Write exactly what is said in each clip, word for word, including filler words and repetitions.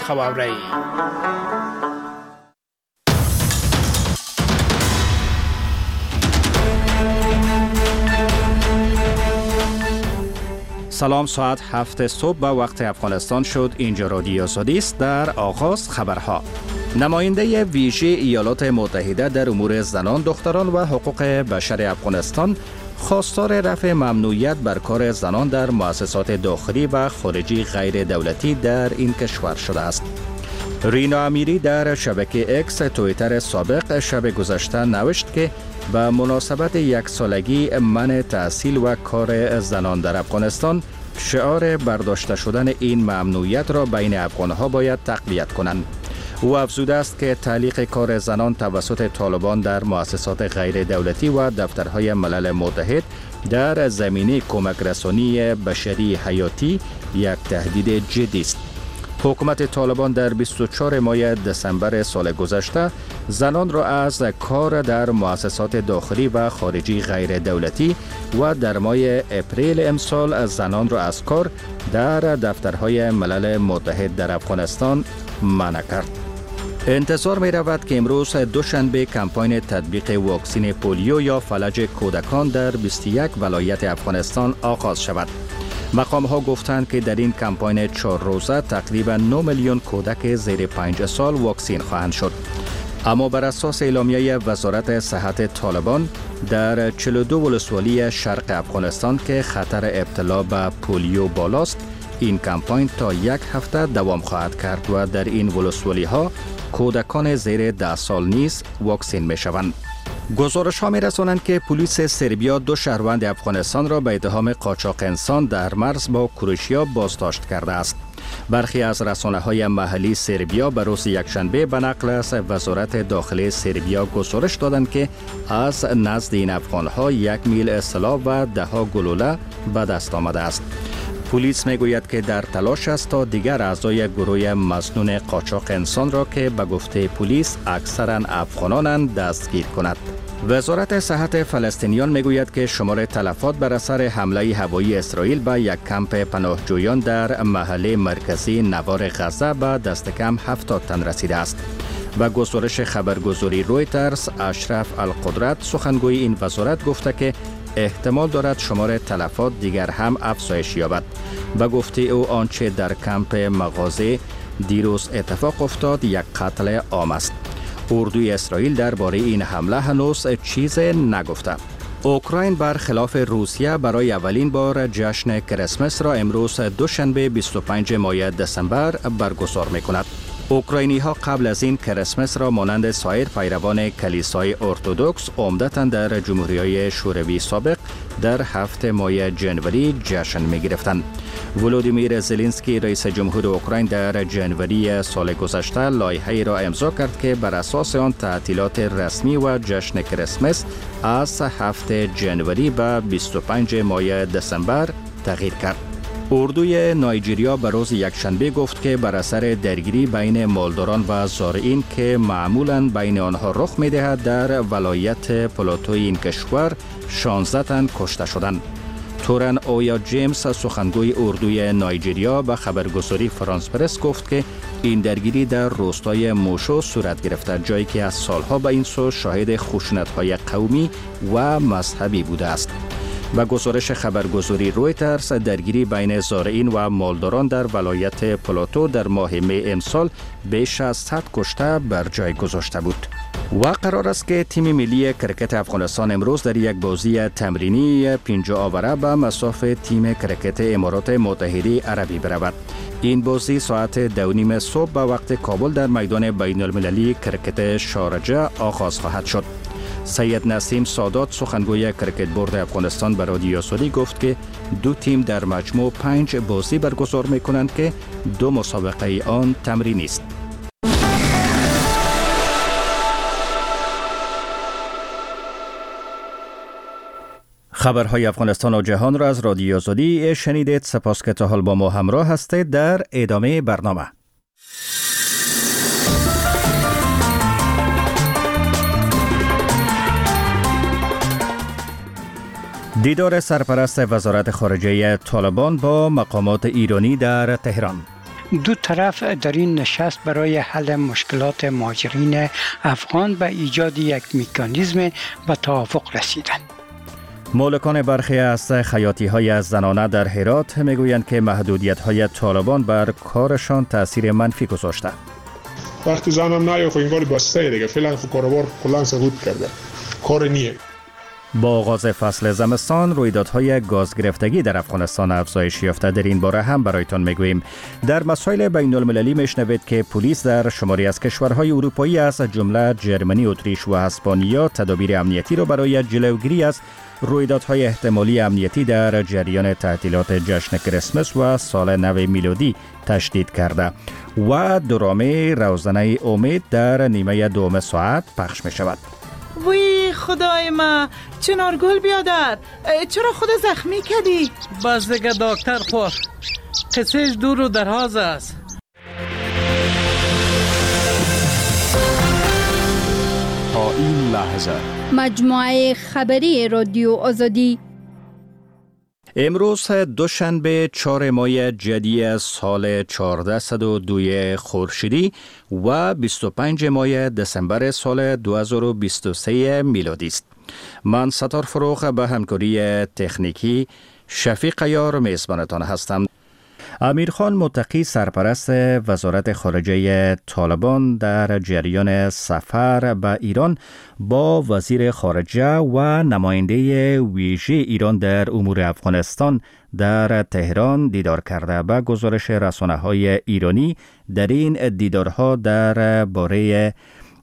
خواورئ. سلام، ساعت هفت صبح به وقت افغانستان شد. اینجا رادیو آزادی است. در آغاز خبرها. نماینده ویژه ایالات متحده در امور زنان، دختران و حقوق بشر افغانستان خواستار رفع ممنوعیت بر کار زنان در مؤسسات داخلی و خارجی غیر دولتی در این کشور شده است. رینا امیری در شبکه اکس توییتر سابق شب گذشته نوشت که به مناسبت یک سالگی منع تحصیل و کار زنان در افغانستان، شعار برداشته شدن این ممنوعیت را بین افغانها باید تقویت کنند. او افزوده است که تعلیق کار زنان توسط طالبان در مؤسسات غیر دولتی و دفترهای ملل متحد در زمینه کمک رسانی بشری حیاتی یک تهدید جدی است. حکومت طالبان در بیست و چهارم ماه دسامبر سال گذشته زنان را از کار در مؤسسات داخلی و خارجی غیر دولتی و در ماه اپریل امسال زنان را از کار در دفترهای ملل متحد در افغانستان منع کرد. انتظار می رود که امروز دوشنبه کمپاین تطبیق واکسن پولیو یا فلج کودکان در بیست و یک ولایت افغانستان آغاز شود. مقام ها گفتند که در این کمپاین چهار روزه تقریبا نه میلیون کودک زیر پنج سال واکسین خواهند شد. اما بر اساس اعلامیه وزارت صحت طالبان در چهل و دو ولسوالی شرق افغانستان که خطر ابتلا به پولیو بالاست، این کمپاین تا یک هفته دوام خواهد کرد و در این ولسوالی ها کودکان زیر ده سال نیز واکسین می شوند. گزارش ها می رسانند که پلیس سربیا دو شهروند افغانستان را به اتهام قاچاق انسان در مرز با کروشیا بازداشت کرده است. برخی از رسانه های محلی سربیا به روز یکشنبه به نقل از وزارت داخلی سربیا گزارش دادند که از نزد این افغان ها یک میل اسلحه و ده ها گلوله به دست آمده است. پلیس میگوید که در تلاش است تا دیگر اعضای گروه مظنون قاچاق انسان را که به گفته پلیس اکثرا افغانانند دستگیر کند. وزارت صحت فلسطینیان میگوید که شمار تلفات بر اثر حمله هوایی اسرائیل به یک کمپ پناهجویان در محله مرکزی نوار غزه به دست کم هفتاد تن رسیده است. و گزارش خبرگزاری رویترز، اشرف القدرت سخنگوی این وزارت گفته که احتمال دارد شمار تلفات دیگر هم افزایش یابد. به گفته او آنچه در کمپ مغازه دیروز اتفاق افتاد یک قتل عام است. اردوی اسرائیل درباره این حمله هنوز چیزی نگفته. اوکراین برخلاف روسیه برای اولین بار جشن کریسمس را امروز دوشنبه بیست و پنجم ماه دسامبر برگزار می‌کند. اوکراینی ها قبل از این کریسمس را مانند سایر پیروان کلیسای ارتدوکس عمدتاً در جمهوری‌های شوروی سابق در هفته ماه جنوری جشن می گرفتند. ولودیمیر زلنسکی رئیس جمهور اوکراین در جنوری سال گذشته لایحه‌ای را امضا کرد که بر اساس آن تعطیلات رسمی و جشن کریسمس از هفته جنوری به بیست و پنجم ماه دسامبر تغییر کرد. اردوی نایجریا به روز یکشنبه گفت که بر اثر درگیری بین مالداران و زارعین که معمولاً بین آنها رخ می‌دهد در ولایت پلاتوی این کشور شانزده تن کشته شدند. تورن اویا جیمز سخنگوی اردوی نایجریا به خبرگزاری فرانس پرس گفت که این درگیری در روستای موشو صورت گرفته، جایی که از سالها به این سو شاهد خشونت‌های قومی و مذهبی بوده است. و گزارش خبرگزاری رویترز، درگیری بین زارعین و مالداران در ولایت پلاتو در ماه می امسال بیش از صد کشته بر جای گذاشته بود. و قرار است که تیم ملی کرکت افغانستان امروز در یک بازی تمرینی پنجاه آوره به مصاف تیم کرکت امارات متحده عربی برود. این بازی ساعت دو نیم صبح به وقت کابل در میدان بین المللی کرکت شارجه آغاز خواهد شد. سید نسیم سادات سخنگوی کرکت بورد افغانستان به رادیو آزادی گفت که دو تیم در مجموع پنج بازی برگزار می کنند که دو مسابقه آن تمرینی است. خبرهای افغانستان و جهان را از رادیو آزادی شنیدید. سپاس که تا حال با ما همراه هستید. در ادامه برنامه دیدار سرپرست وزارت خارجه طالبان با مقامات ایرانی در تهران. دو طرف در این نشست برای حل مشکلات مهاجرین افغان به ایجاد یک مکانیزم به توافق رسیدند. مالکان برخی از خیاطی های زنانه در هرات میگویند که محدودیت های طالبان بر کارشان تاثیر منفی گذاشته. وقتی زنم نه خو انگار بسته دیگه فعلا خو کاروبار کلا سقوط کرده. کار نیه. با آغاز فصل زمستان رویدادهای گاز گرفتگی در افغانستان افزایش یافته. در این باره هم برایتان میگوییم. در مسائل بین المللی میشنوید که پلیس در شماری از کشورهای اروپایی از جمله جرمنی، اتریش و اسپانیا تدابیر امنیتی را برای جلوگیری از رویدادهای احتمالی امنیتی در جریان تعطیلات جشن کریسمس و سال نو میلادی تشدید کرده و درامه روزنه امید در نیمه دوم ساعت پخش می شود. وی خدای ما، چنارگل بیادر، چرا خود زخمی کردی؟ بس دیگه دکتر خور، قصهش دور و دراز است. تا این لحظه مجموعه خبری رادیو آزادی. امروز دوشنبه چهار ماه جدی سال چهارصد و دو خورشیدی و بیست و پنج ماه دسامبر سال دو هزار و بیست و سه میلادی است. من ستار فروغ به همکاری تکنیکی شفیق یار میزبانتان هستم. امیرخان متقی سرپرست وزارت خارجه طالبان در جریان سفر به ایران با وزیر خارجه و نماینده ویژه ایران در امور افغانستان در تهران دیدار کرده. به گزارش رسانه‌های ایرانی در این دیدارها در باره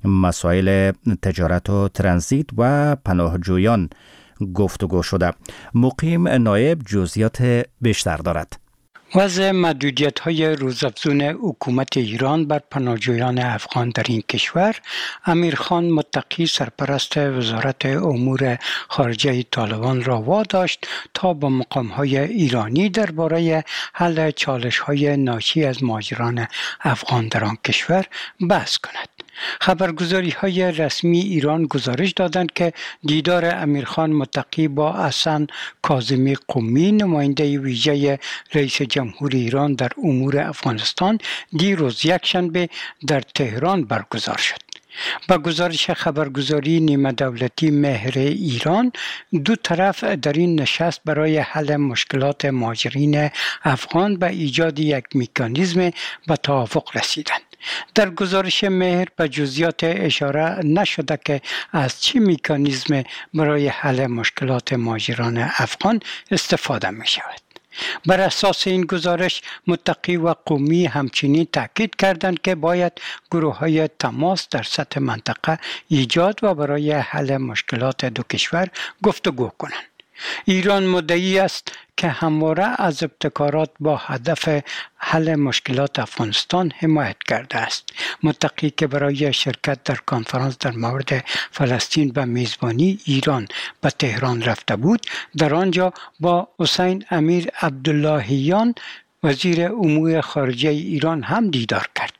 مسائل تجارت و ترانزیت و پناهجویان گفتگو شده. مقیم نایب جزئیات بیشتر دارد. وضع محدودیت‌های روزافزون حکومت ایران بر پناهجویان افغان در این کشور، امیرخان متقی سرپرست وزارت امور خارجه طالبان را واداشت تا با مقام‌های ایرانی درباره حل چالش‌های ناشی از مهاجران افغان در آن کشور بحث کند. خبرگزاری های رسمی ایران گزارش دادند که دیدار امیرخان متقی با حسن کاظمی قمی نماینده ویژه رئیس جمهور ایران در امور افغانستان دیروز یکشنبه در تهران برگزار شد. با گزارش خبرگزاری نیمه دولتی مهر ایران، دو طرف در این نشست برای حل مشکلات مهاجرین افغان به ایجاد یک مکانیزم به توافق رسیدند. در گزارش مهر به جزئیات اشاره نشده که از چه مکانیزم برای حل مشکلات مهاجران افغان استفاده می شود. بر اساس این گزارش متقی و قمی همچنین تاکید کردند که باید گروه‌های تماس در سطح منطقه ایجاد و برای حل مشکلات دو کشور گفتگو کنند. ایران مدعی است که همواره از ابتکارات با هدف حل مشکلات افغانستان حمایت کرده است. متقی که برای شرکت در کنفرانس در مورد فلسطین به میزبانی ایران به تهران رفته بود، در آنجا با حسین امیر عبداللهیان وزیر امور خارجه ایران هم دیدار کرد.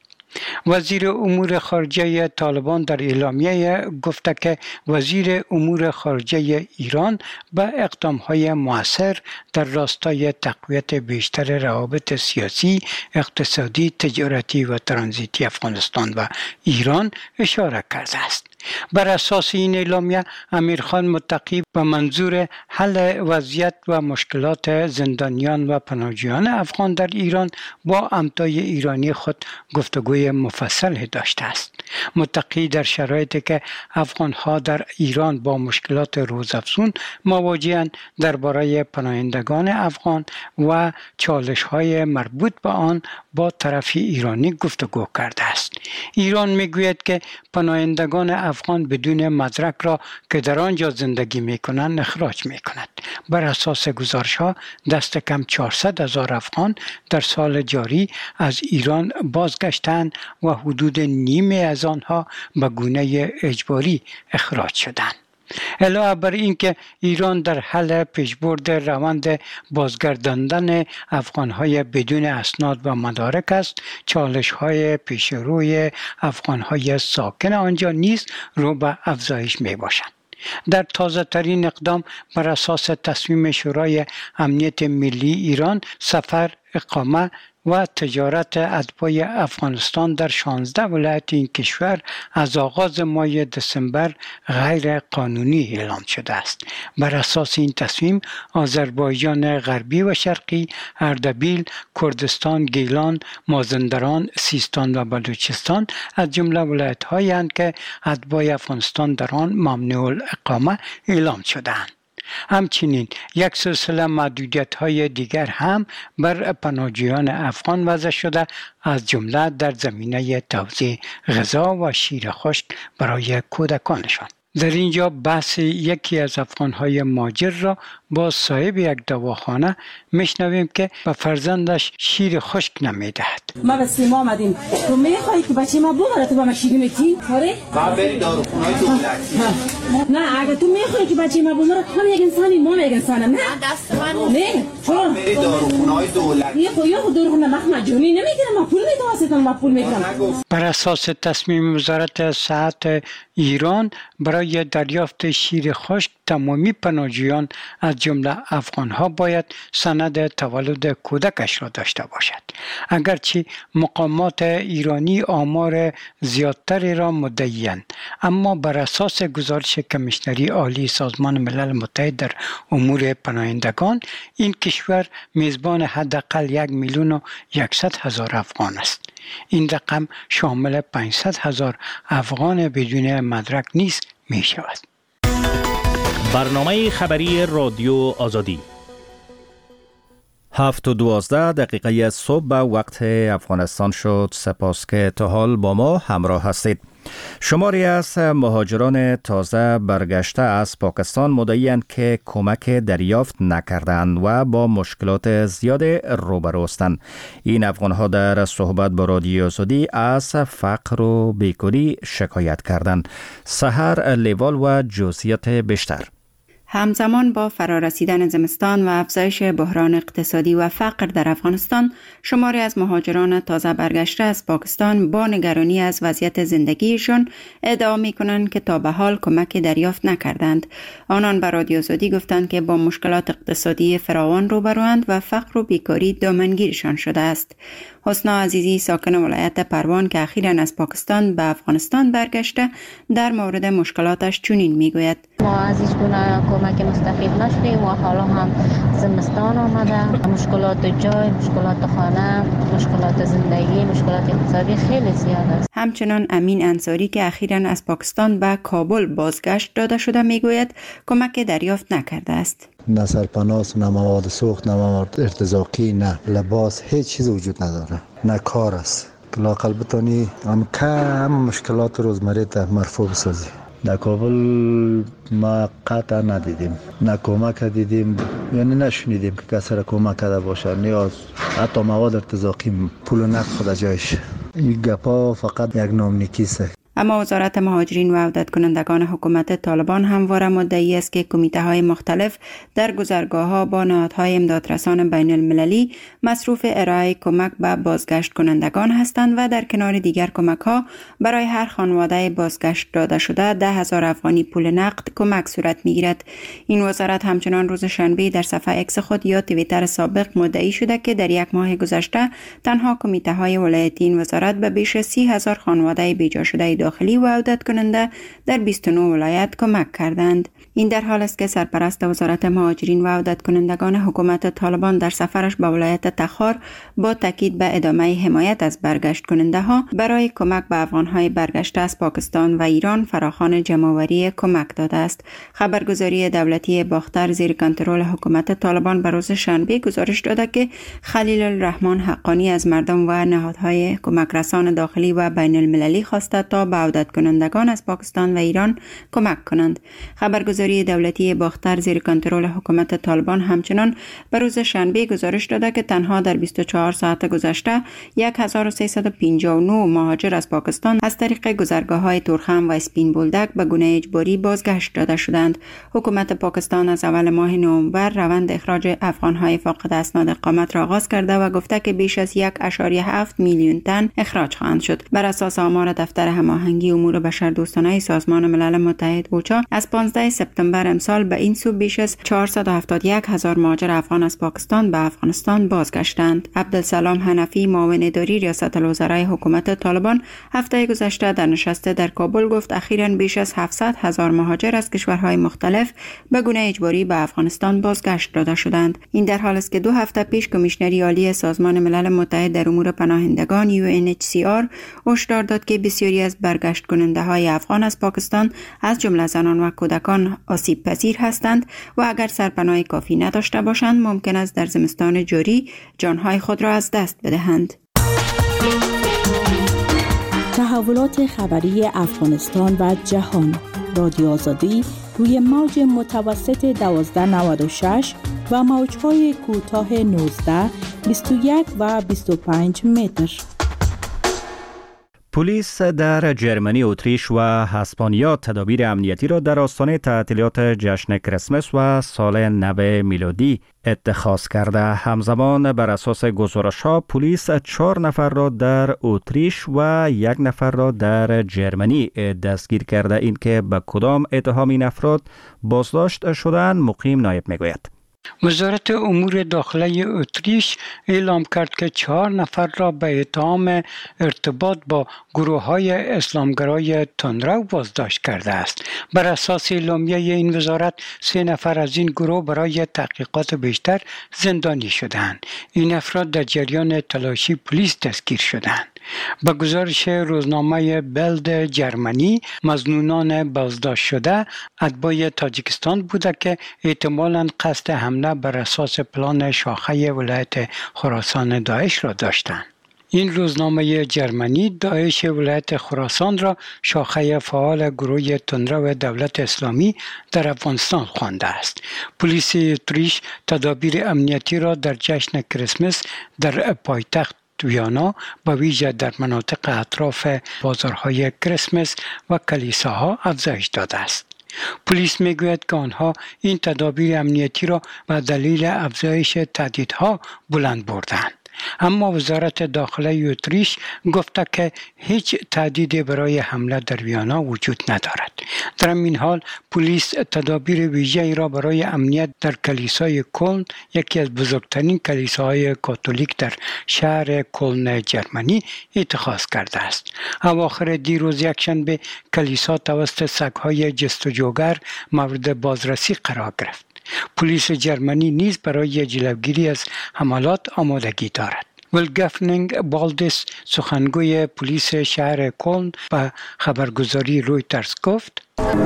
وزیر امور خارجه طالبان در اعلامیه گفته که وزیر امور خارجه ایران به اقدام‌های مؤثر در راستای تقویت بیشتر روابط سیاسی، اقتصادی، تجارتی و ترانزیتی افغانستان و ایران اشاره کرده است. بر اساس این اعلامیه امیرخان متقی به منظور حل وضعیت و مشکلات زندانیان و پناهجویان افغان در ایران با همتای ایرانی خود گفتگوی مفصل داشته است. متقی در شرایطی که افغانها در ایران با مشکلات روزافزون مواجه‌اند درباره پناهندگان افغان و چالش‌های مربوط به آن با طرف ایرانی گفتگو کرده است. ایران میگوید که پناهندگان افغان بدون مدرک را که در آنجا زندگی میکنند اخراج میکند. بر اساس گزارش‌ها دست کم چهارصد هزار افغان در سال جاری از ایران بازگشتند و حدود نیمه از آنها به گونه اجباری اخراج شدند. علاوه بر اینکه ایران در حل پیشبرد روند بازگرداندن افغانهای بدون اسناد و مدارک است، چالش‌های پیش روی افغانهای ساکن آنجا نیز رو به افزایش می باشند. در تازه ترین اقدام بر اساس تصمیم شورای امنیت ملی ایران، سفر، اقامه، و تجارت اتباع افغانستان در شانزده ولایت این کشور از آغاز ماه دسامبر غیر قانونی اعلام شده است. بر اساس این تصمیم آذربایجان غربی و شرقی، اردبیل، کردستان، گیلان، مازندران، سیستان و بلوچستان از جمله ولایت‌هایی هستند که اتباع افغانستان در آن ممنوع الاقامه اعلام شده‌اند. همچنین یک سلسله محدودیت‌های دیگر هم بر پناهجویان افغان وضع شده، از جمله در زمینه توزیع غذا و شیر خشک برای کودکانشان. در اینجا بحث یکی از افغان‌های مهاجر را با صاحب یک دواخانه میشنویم که به فرزندش شیر خشک نمیدهد. ما به سیما آمدیم. تو میخوایی که بچه ما ببره تو با ما شیر میدی؟ آره؟ ما بری داروخونه‌های دولتی. نه اگه تو میخوایی که بچه ما ببره هم یک انسانی ما یک انسانم. نه دست من. نه. تو بری داروخونه‌های دولتی. یه خو یه خو داروخونه مجانی نمیگیرم، ما پول میدم واسه ما پول میگیرم. بر اساس تصمیم وزارت صحت ایران برای دریافت شیر خشک تمامی پناهجویان از جمله افغان‌ها باید سند تولد کودکش را داشته باشد. اگرچه مقامات ایرانی آمار زیادتری را مدعی‌اند، اما بر اساس گزارش کمیشنری عالی سازمان ملل متحد در امور پناهندگان، این کشور میزبان حداقل یک میلیون و یکصد هزار افغان است. این رقم شامل پانصد هزار افغان بدون مدرک نیز می شود. برنامه خبری رادیو آزادی هفت و دوازده دقیقه صبح به وقت افغانستان شد. سپاس که تا حال با ما همراه هستید. شماری از مهاجران تازه برگشته از پاکستان مدعی‌اند که کمک دریافت نکردند و با مشکلات زیاد روبرو هستند. این افغان‌ها در صحبت با رادیو آزادی از فقر و بیکاری شکایت کردند. سحر لیوال و جزئیات بیشتر. همزمان با فرارسیدن زمستان و افزایش بحران اقتصادی و فقر در افغانستان، شماری از مهاجران تازه برگشته از پاکستان با نگرانی از وضعیت زندگیشان ادعا می‌کنند که تا به حال کمک دریافت نکردند. آنان به رادیو آزادی گفتند که با مشکلات اقتصادی فراوان روبروند و فقر و بیکاری دامنگیرشان شده است. حسنا عزیزی ساکن ولایت پروان که اخیراً از پاکستان به افغانستان برگشته در مورد مشکلاتش چنین میگوید: ما از هیچ گونه کمک مستفید نشدیم و حالا هم زمستان آمده، مشکلات جای، مشکلات خانه، مشکلات زندگی، مشکلات اقتصادی خیلی زیاد است. همچنان امین انصاری که اخیراً از پاکستان به کابل بازگشت داده شده میگوید کمک دریافت نکرده است. نه سرپناس، نه مواد سوخت، نه مواد ارتزاقی، نه لباس، هیچ چیز وجود نداره. نه کار است. لااقل بتونی هم کم مشکلات روزمره تا مرفوع بسازی. در کابل ما قطعا ندیدیم، نه کمک دیدیم، یعنی نشنیدیم که کسی را کمک کرده باشه. نیاز حتی مواد ارتزاقی پول و نقد خود جایش. این گپا فقط یک نامنیکیسه. اما وزارت مهاجرین و عودت کنندگان حکومت طالبان همواره مدعی است که کمیته های مختلف در گذرگاه ها با نهادهای امدادرسان بین المللی مصروف ارائه کمک به بازگشت کنندگان هستند و در کنار دیگر کمک ها برای هر خانواده بازگشت داده شده ده هزار افغانی پول نقد کمک صورت می گیرد. این وزارت همچنان روز شنبه در صفحه اکس خود یا توییتر سابق مدعی شده که در یک ماه گذشته تنها کمیته های ولایتی این وزارت به بیش از سی هزار خانواده بیجا شده داخلی و عودت کننده در بیست و نه ولایت کمک کردند. این در حال است که سرپرست وزارت مهاجرین و عودت کنندگان حکومت طالبان در سفرش به ولایت تخار با تاکید به ادامه حمایت از برگشت کننده ها برای کمک به افغان‌های برگشته از پاکستان و ایران فراخوان جمع‌آوری کمک داده است. خبرگزاری دولتی باختر زیر کنترل حکومت طالبان به روز شنبه گزارش داده که خلیل الرحمن حقانی از مردم و نهادهای کمک رسان داخلی و بین المللی خواسته تا به عودت کنندگان از پاکستان و ایران کمک کنند. خبرگزاری دولتی باختر زیر کنترل حکومت طالبان همچنان به روز شنبه گزارش داده که تنها در بیست و چهار ساعت گذشته هزار و سیصد و پنجاه و نه مهاجر از پاکستان از طریق گذرگاه‌های تورخم و اسپین بولدک به گونه اجباری بازگشت داده شدند. حکومت پاکستان از اول ماه نوامبر روند اخراج افغان‌های فاقد اسناد اقامت را آغاز کرده و گفته که بیش از یک و هفت میلیون تن اخراج خواهند شد. بر اساس آمار دفتر هماهنگی امور بشردوستانه سازمان ملل متحد اوچا از پانزده سپتامبر سپتامبر امسال به این سو بیش از چهارصد و هفتاد و یک هزار مهاجر افغان از پاکستان به افغانستان بازگشتند. عبدالسلام حنفی، معاون اداری ریاست الوزرای حکومت طالبان، هفته گذشته در نشست در کابل گفت اخیراً بیش از هفتصد هزار مهاجر از کشورهای مختلف به گونه اجباری به افغانستان بازگشت داده شدند. این در حالی است که دو هفته پیش کمیشنری عالی سازمان ملل متحد در امور پناهندگان یو ان اچ سی آر هشدار داد که بسیاری از برگشت کننده های افغان از پاکستان از جمله زنان و کودکان آسیب پذیر هستند و اگر سرپناه کافی نداشته باشند ممکن است در زمستان جاری جانهای خود را از دست بدهند. تحولات خبری افغانستان و جهان. رادیو آزادی روی موج متوسط دوازده نود و شش و موج‌های کوتاه نوزده، بیست و یک و بیست و پنج متر. پلیس در جرمنی، اتریش و اسپانیا تدابیر امنیتی را در آستانه تعطیلات جشن کریسمس و سال نو میلادی اتخاذ کرده. همزمان بر اساس گزارش‌ها پلیس چهار نفر را در اتریش و یک نفر را در جرمنی دستگیر کرده. این که به کدام اتهام این افراد بازداشت شدند مقیم نایب میگوید. وزارت امور داخلی اتریش اعلام کرد که چهار نفر را به اتهام ارتباط با گروه‌های اسلامگرای تندرو بازداشت کرده است. بر اساس اعلامیه این وزارت سه نفر از این گروه برای تحقیقات بیشتر زندانی شدند. این افراد در جریان تلاشی پلیس دستگیر شدند. به گزارش روزنامه بلد جرمنی، مظنونان بازداشت شده اتباع تاجیکستان بوده که احتمالاً قصد حمله بر اساس پلان شاخه ولایت خراسان داعش را داشتند. این روزنامه جرمنی داعش ولایت خراسان را شاخه فعال گروه تندرو دولت اسلامی در افغانستان خوانده است. پلیس اتریش تدابیر امنیتی را در جشن کریسمس در پایتخت ویانا با ویژه در مناطق اطراف بازارهای کریسمس و کلیساها افزایش داده است. پلیس میگوید که آنها این تدابیر امنیتی را به دلیل افزایش تهدیدها بلند بردند. اما وزارت داخلی اتریش گفته که هیچ تهدیدی برای حمله در ویانا وجود ندارد. در این حال پلیس تدابیر ویژه‌ای را برای امنیت در کلیسای کلن، یکی از بزرگترین کلیساهای کاتولیک در شهر کلن جرمنی، اتخاذ کرده است. اواخر دیروز یکشنبه کلیسا توسط سگ‌های جستجوگر مورد بازرسی قرار گرفت. پلیس جرمنی نیز برای جلوگیری از حملات آمادگی دارد. ولگفنینگ بالدس، سخنگوی پلیس شهر کلن، به خبرگزاری رویترز گفت: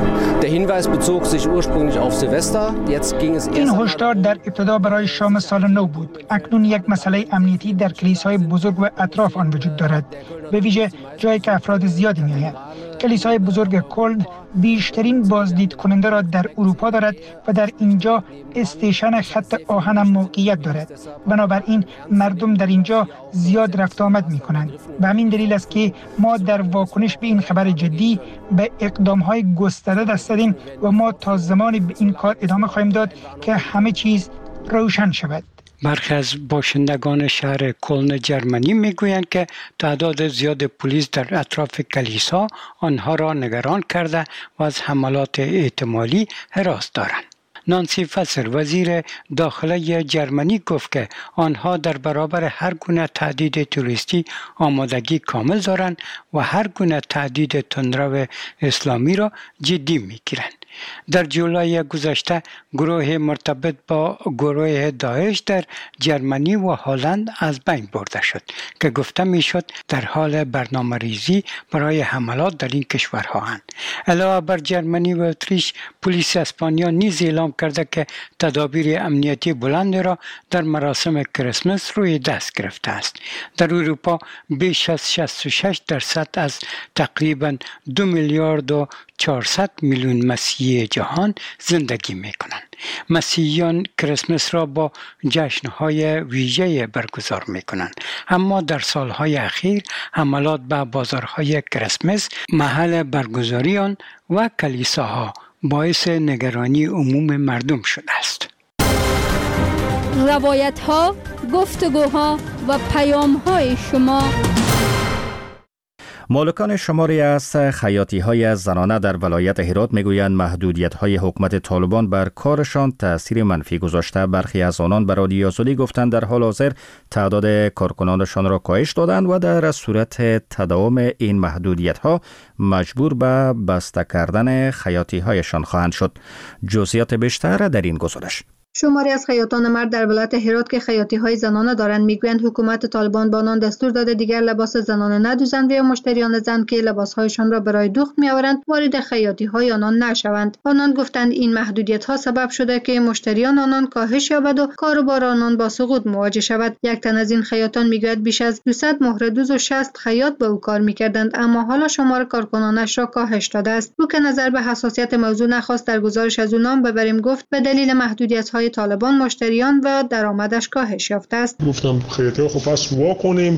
این هشدار در ابتدا برای شام سال نو بود. اکنون یک مسئله امنیتی در کلیسای بزرگ و اطراف آن وجود دارد، به ویژه جایی که افراد زیادی می‌آیند. کلیسای بزرگ کلن بیشترین بازدید کننده را در اروپا دارد و در اینجا استیشن خط آهن هم موقعیت دارد. بنابراین مردم در اینجا زیاد رفت آمد می کنند. به همین دلیل است که ما در واکنش به این خبر جدی به اقدام‌های گسترده دست زدیم و ما تا زمانی به این کار ادامه خواهیم داد که همه چیز روشن شود. برخی از باشندگان شهر کلن جرمنی میگویند که تعداد زیاد پلیس در اطراف کلیسا آنها را نگران کرده و از حملات احتمالی هراس دارند. نانسی فسر، وزیر داخلی جرمنی، گفت که آنها در برابر هر گونه تهدید توریستی آمادگی کامل دارند و هر گونه تهدید تندرو اسلامی را جدی میگیرند. در جولای گذشته گروه مرتبط با گروه داعش در جرمنی و هلند از بین برده شد که گفته میشد در حال برنامه ریزی برای حملات در این کشورها هستند. علاوه بر جرمنی و اتریش، پلیس اسپانیا نیز اعلام کرده که تدابیر امنیتی بلند را در مراسم کریسمس روی دست گرفته است. در اروپا بیش از شصت و شش درصد از تقریباً دو میلیارد و چهارصد میلیون مسیحی جهان زندگی می کنند. مسیحیان کریسمس را با جشن‌های ویژه برگزار می کنند، اما در سالهای اخیر حملات به بازارهای کریسمس، محل برگزاری آن و کلیساها باعث نگرانی عموم مردم شده است. روایت‌ها، گفتگوها و پیام‌های شما. مالکان شماری از خیاطی‌های زنانه در ولایت هرات میگویند محدودیت‌های حکومت طالبان بر کارشان تأثیر منفی گذاشته. برخی از آنان به رادیو آزادی گفتند در حال حاضر تعداد کارکنانشان را کاهش دادند و در صورت تداوم این محدودیت‌ها مجبور به بسته کردن خیاطی‌هایشان خواهند شد. جزئیات بیشتر در این گزارش. شماری از خیاطان مرد در ولایت هرات که خیاطی‌های زنانه دارند میگویند حکومت طالبان با آنان دستور داده دیگر لباس زنانه ندوزند و یا مشتریان زن که لباس‌هایشان را برای دوخت می‌آورند وارد خیاطی‌های آنان نشوند. آنان گفتند این محدودیت‌ها سبب شده که مشتریان آنان کاهش یابد و کاروبار آنان با سقوط مواجه شود. یک تن از این خیاطان میگوید بیش از دویست مهره دوز و شصت خیاط به او کار می‌کردند، اما حالا شمار کارکنانش را کاهش داده است. او که نظر به حساسیت موضوع نخواست در گزارش از او نام ببریم گفت به دلیل محدودیت‌های طالبان مشتریان و درآمدش کاهش یافته است. گفتم خیاطی خب پس وا کنیم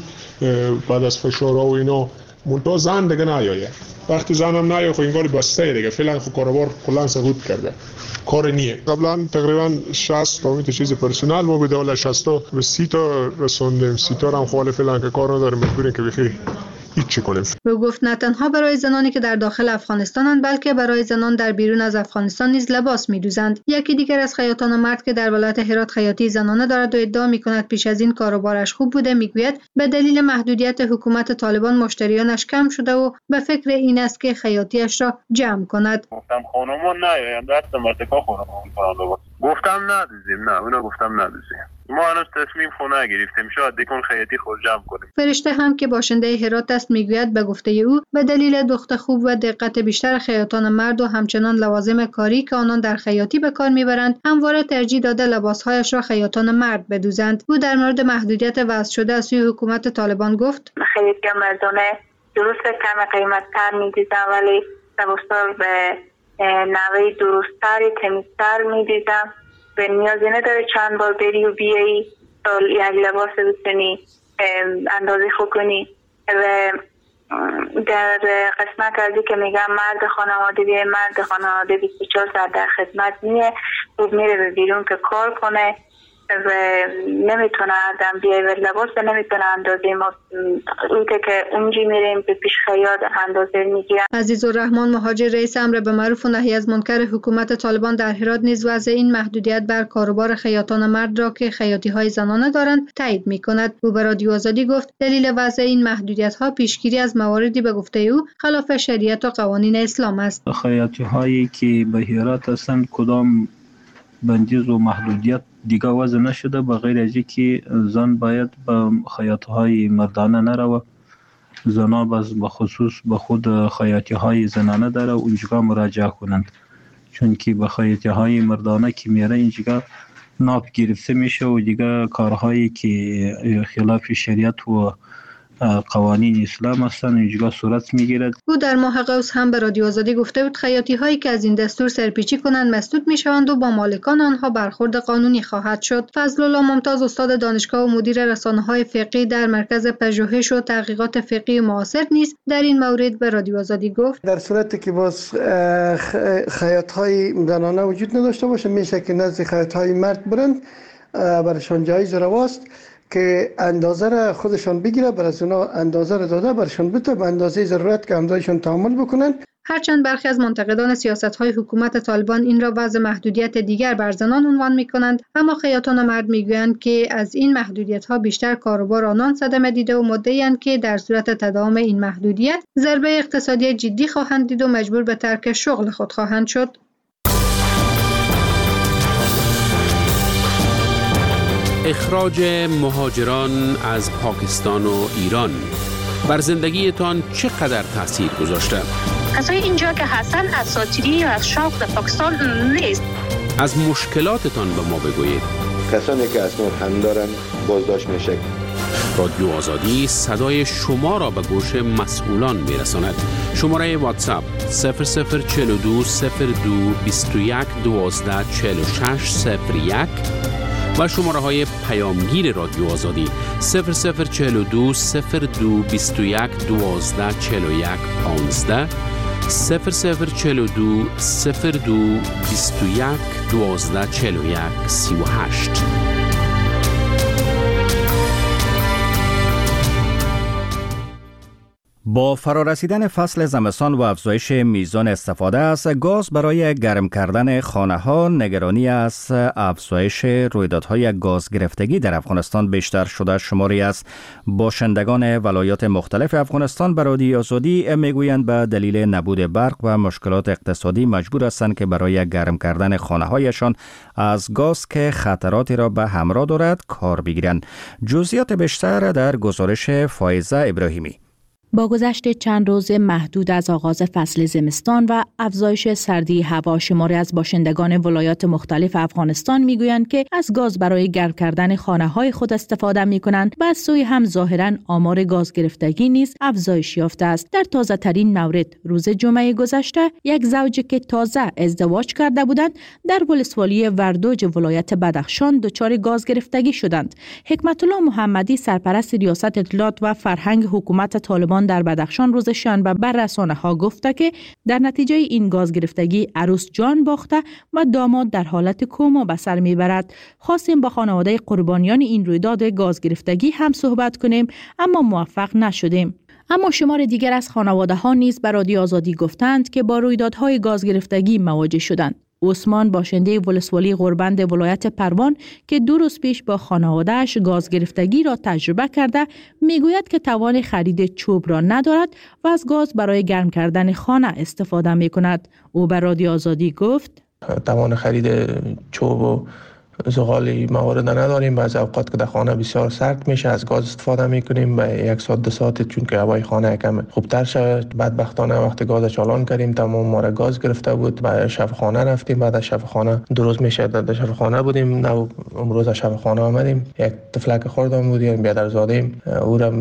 بعد از فشارها و اینا منتها زن دیگه نیایه. وقتی زنم نیایه خب انگار بسته دیگه فعلا خب کاروبار کلا سقوط کرده. کار نیه. قبلا تقریبا شصت تا تا چیز پرسنل ما بوده ولی شصت تا به سی تا رسوندیم. سی تا هم خاله فعلا که کار نداره مجبوریم که بخیر هیچ کنیم. او گفت نه تنها برای زنانی که در داخل افغانستانند بلکه برای زنان در بیرون از افغانستان نیز لباس می‌دوزند. یکی دیگر از خیاطان مرد که در ولایت هرات خیاطی زنانه دارد و ادعا می‌کند پیش از این کاروبارش خوب بوده میگوید به دلیل محدودیت حکومت طالبان مشتریانش کم شده و به فکر این است که خیاطیش را جمع کند. گفتم خانومان نه دست مرتکا خانومان کنند. گفتم ندوزیم نه اونا گفتم ندوزیم. ما هنوز تصمیم خونه گرفتیم شاید دیگه خیاطی خود جمع کنیم. فرشته هم که باشنده هرات است میگوید به گفته او به دلیل دخت خوب و دقت بیشتر خیاطان مرد و همچنان لوازم کاری که آنان در خیاطی به کار میبرند همواره ترجیح داده لباسهایش را خیاطان مرد بدوزند. او در مورد محدودیت وضع شده از سوی حکومت طالبان گفت خیاطی مردانه درست کم قیمت تر میدیدم ولی لباسا به نوعی درستتری تمیزتر میدیدم به نیازی نداره چند بار بری و بیایی تا یک لباس بتونی اندازه خوب کنی. و در قسمت ازی که میگم مرد خانواده بیه مرد خانواده بیست و چهار ساعت در خدمت میه خوب میره به بیرون که کار کنه و نمیتونه آدم بیای و لباس نمیتونه اندازه ما اوته که اونجی میریم به پیش خیاط اندازه میگیرن. عزیزالرحمن مهاجر رئیس امر به معروف و نهی از منکر حکومت طالبان در هرات نیز وضع این محدودیت بر کاروبار خیاطان مرد را که خیاطی های زنانه دارند تایید میکند. او به رادیو آزادی گفت دلیل وضع این محدودیت ها پیشگیری از مواردی به گفته او خلاف شریعت و قوانین اسلام است. خیاطی هایی که به هرات هستند کدام بندیز و محدودیت دیگه وضع نشده به غیر از اینکه زن باید به خیاطی های مردانه نروه. زنان باز به خصوص به خود خیاطی های زنانه داره و اونجا مراجعه کنند چون که به خیاطی های مردانه که میره اینجا ناب گرفته میشه و دیگه کارهایی که خلاف شریعت و قوانین اسلام هستند اینجا صورت میگیرد. او در ماه قوس هم به رادیو آزادی گفته بود خیاطی هایی که از این دستور سرپیچی کنند مسدود میشوند و با مالکان آنها برخورد قانونی خواهد شد. فضلالله ممتاز استاد دانشگاه و مدیر رسانه های فقهی در مرکز پژوهش و تحقیقات فقهی معاصر نیز در این مورد به رادیو آزادی گفت در صورتی که باز خیاط های زنانه وجود نداشته باشه میشه که نزد خیاط های مرد برند برشان جایز رواست که اندازه را خودشان بگیره بر از اونا اندازه را داده برشان بده به اندازه ضرورت که همزایشان تعامل بکنن. هرچند برخی از منتقدان سیاست‌های حکومت طالبان این را وضع محدودیت دیگر بر زنان عنوان می‌کنند، اما خیاطان مرد می‌گویند که از این محدودیت‌ها بیشتر کاروبار آنان صدمه دیده و مدعی‌اند که در صورت تداوم این محدودیت ضربه اقتصادی جدی خواهند دید و مجبور به ترک شغل خود خواهند شد. اخراج مهاجران از پاکستان و ایران بر زندگیتان چقدر تاثیر گذاشته؟ کسای اینجا که هستن اساطیری و از شوق به پاکستان نیست. از مشکلاتتان به ما بگویید. کسانی که اسناد هم دارن بازداشت میشه. رادیو آزادی صدای شما را به گوش مسئولان میرساند. شماره واتساپ صفر صفر چهل و دو صفر دو بیست و یک دوازده چهل و شش صفر یک و شماره های پیامگیر رادیو آزادی صفر صفر چهل و دو صفر دو بیست و یک دوازده چهل و یک پانزده صفر صفر چهل و دو صفر دو بیست و یک دوازده چهل و یک سی و هشت. با فرارسیدن فصل زمستان و افزایش میزان استفاده از گاز برای گرم کردن خانه‌ها، نگرانی از افزایش رویدادهای گاز گرفتگی در افغانستان بیشتر شده. شماری از باشندگان ولایات مختلف افغانستان به رادیو آزادی میگویند به دلیل نبود برق و مشکلات اقتصادی مجبور هستند که برای گرم کردن خانه‌هایشان از گاز که خطراتی را به همراه دارد کار بگیرند. جزئیات بیشتر در گزارش فائزه ابراهیمی. با گذشت چند روز محدود از آغاز فصل زمستان و افزایش سردی هوا، شماری از باشندگان ولایات مختلف افغانستان میگویند که از گاز برای گرم کردن خانه‌های خود استفاده می‌کنند و از سوی هم ظاهراً آمار گاز گرفتگی نیز افزایش یافته است. در تازه ترین مورد روز جمعه گذشته، یک زوج که تازه ازدواج کرده بودند در ولسوالی وردوج ولایت بدخشان دچار گاز گرفتگی شدند. حکمت الله محمدی، سرپرست ریاست اطلاعات و فرهنگ حکومت طالبان در بدخشان، روز شنبه بر رسانه‌ها گفته که در نتیجه این گاز گرفتگی عروس جان باخته و داماد در حالت کما به سر میبرد. خواستیم با خانواده قربانیان این رویداد گاز گرفتگی هم صحبت کنیم، اما موفق نشدیم. اما شمار دیگر از خانواده ها نیز به رادیو آزادی گفتند که با رویدادهای گاز گرفتگی مواجه شدند. عثمان، باشنده ولسوالی غربند ولایت پروان که دو روز پیش با خانواده‌اش گاز گرفتگی را تجربه کرده، میگوید که توان خرید چوب را ندارد و از گاز برای گرم کردن خانه استفاده می‌کند. او به رادیو آزادی گفت: توان خرید چوب و زغال موارد نداریم. بعضی اوقات که در خانه بسیار سرد میشه از گاز استفاده میکنیم به یک ساعت دو ساعت، چون که هوای خانه کم خوبتر شد. بدبختانه وقتی گاز چالان کردیم تمام ما را گاز گرفته بود. بعد شب خانه رفتیم، بعد از شب خانه دو روز میشه در شب خانه بودیم. نه امروز از شب خانه آمدیم، یک طفلک خوردم بودیم، بیادر زادیم، او را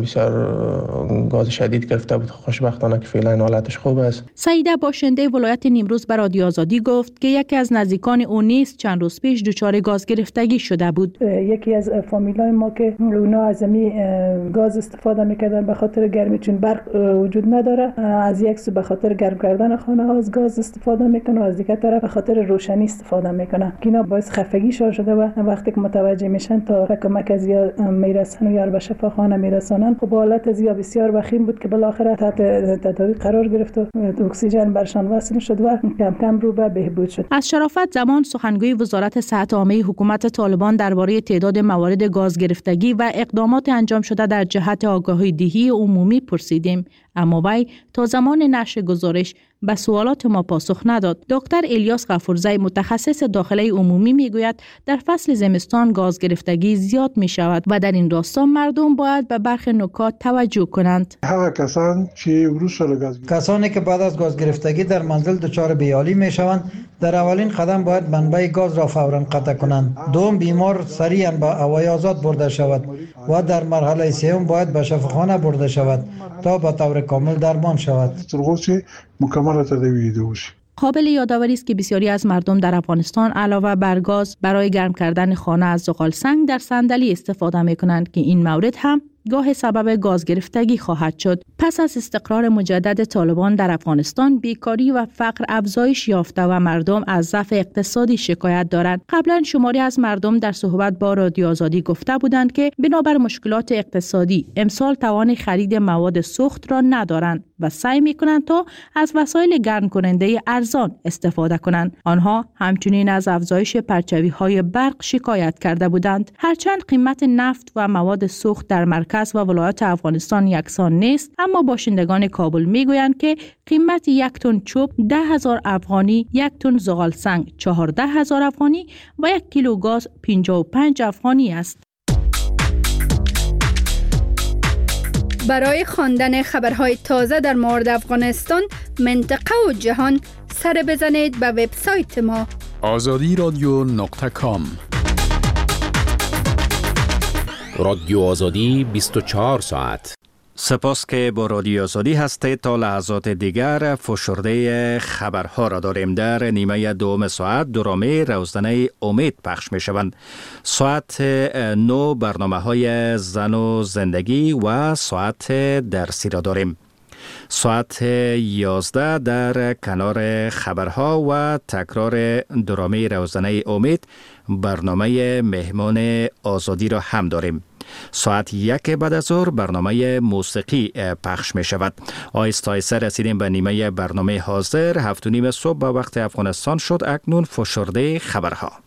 بسیار گاز شدید گرفته بود. خوشبختانه که فعلا حالتش خوب است. سعیده، باشنده ولایت نیمروز، به رادیو آزادی گفت که یکی از نزدیکان او نیز چند روز پیش دچار گاز گرفتگی شده بود. یکی از فامیلای ما که اونا از می گاز استفاده میکردن به خاطر گرمی، چون برق وجود نداره، از یک سو به خاطر گرم کردن خانه ها از گاز استفاده میکنه و از دیگه طرف به خاطر روشنی استفاده میکنه. اینا باعث خفگی شده و وقتی که متوجه میشن تا کمک از یا میرسن یا به شفاخانه میرسونن، خب حالت از یا بسیار وخیم بود که بالاخره تحت تداوی قرار گرفت و اکسیژن برشان وصل شد و کم کم رو به بهبود شد. از شرافت زمان، سخنگوی وزارت صحت عامه حکومت طالبان درباره تعداد موارد گاز گرفتگی و اقدامات انجام شده در جهت آگاهی دهی عمومی پرسیدیم، اما وی تا زمان نشر گزارش به سوالات ما پاسخ نداد. دکتر الیاس غفورزی، متخصص داخله عمومی، میگوید در فصل زمستان گاز گرفتگی زیاد می شود و در این راستا مردم باید به برخی نکات توجه کنند. هر کسان که گاز کسانی که بعد از گاز گرفتگی در منزل دچار بیحالی می شوند، در اولین قدم باید منبع گاز را فوراً قطع کنند. دوم، بیمار سریعاً به هوای آزاد برده شود و در مرحله سوم باید به شفاخانه برده شود تا به طور کامل درمان شود. مکمل تداوی دوش. قابل یادآوری است که بسیاری از مردم در افغانستان علاوه بر گاز برای گرم کردن خانه از زغال سنگ در صندلی استفاده می کنند که این مورد هم گاه سبب گاز گرفتگی خواهد شد. پس از استقرار مجدد طالبان در افغانستان، بیکاری و فقر افزایش یافته و مردم از ضعف اقتصادی شکایت دارند. قبلا شماری از مردم در صحبت با رادیو آزادی گفته بودند که بنابر مشکلات اقتصادی امسال توان خرید مواد سوخت را ندارند و سعی می‌کنند تا از وسایل گرم کننده ارزان استفاده کنند. آنها همچنین از افزایش پرچاوی‌های برق شکایت کرده بودند. هرچند قیمت نفت و مواد سوخت در مرکز و ولایات افغانستان یکسان نیست، اما باشندگان کابل میگویند که قیمت یک تن چوب ده هزار افغانی، یک تن زغال سنگ چهارده هزار افغانی و یک کیلو گاز پنجاه و پنج افغانی است. برای خواندن خبرهای تازه در مورد افغانستان، منطقه و جهان، سر بزنید به وبسایت ما آزادی رادیو نقطه کام. رادیو آزادی بیست و چهار ساعت. سپاس که با رادیو آزادی هستید. تا لحظات دیگر فشرده خبرها را داریم. در نیمه دوم ساعت درامه روزنه امید پخش می شوند. ساعت نو برنامه های زن و زندگی و ساعت درسی را داریم. ساعت یازده در کنار خبرها و تکرار درامه روزنه امید برنامه مهمان آزادی را هم داریم. ساعت یک بعد از ظهر برنامه موسیقی پخش می شود. آیسته آیسته رسیدیم به نیمه برنامه حاضر. هفت و نیم صبح به وقت افغانستان شد. اکنون فشرده خبرها.